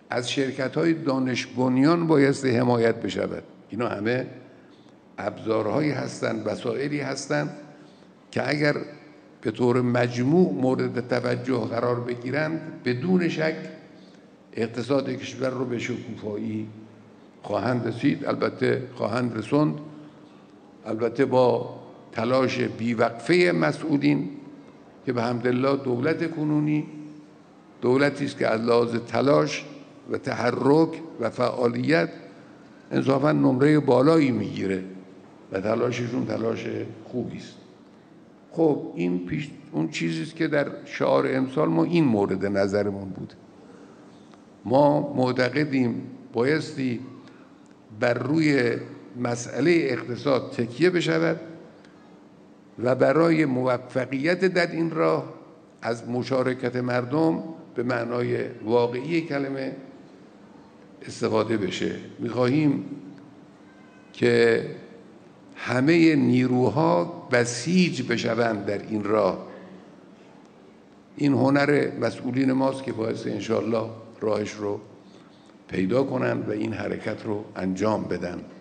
از شرکت‌های دانش بنیان بایستی حمایت بشود. اینا همه ابزارهایی هستند، وسایلی هستند که اگر به طور مجموع مورد توجه قرار بگیرند بدون شک اقتصاد کشور رو به شکوفایی خواهند رسید، البته خواهند رسوند، البته با تلاش بیوقفه مسئولین که به حمدالله دولت کنونی دولتی است که از لحاظ تلاش و تحرک و فعالیت انصافاً نمره بالایی میگیره و تلاششون تلاش خوبی است. خب این اون چیزی است که در شعار امسال ما این مورد نظرمون بود. ما معتقدیم بایستی بر روی مسئله اقتصاد تکیه بشود و برای موفقیت در این راه از مشارکت مردم به معنای واقعی کلمه استفاده بشه. می‌خواهیم که همه نیروها بسیج بشوند در این راه. این هنر مسئولین ماست که باعث انشاءالله راهش رو پیدا کنند و این حرکت رو انجام بدن.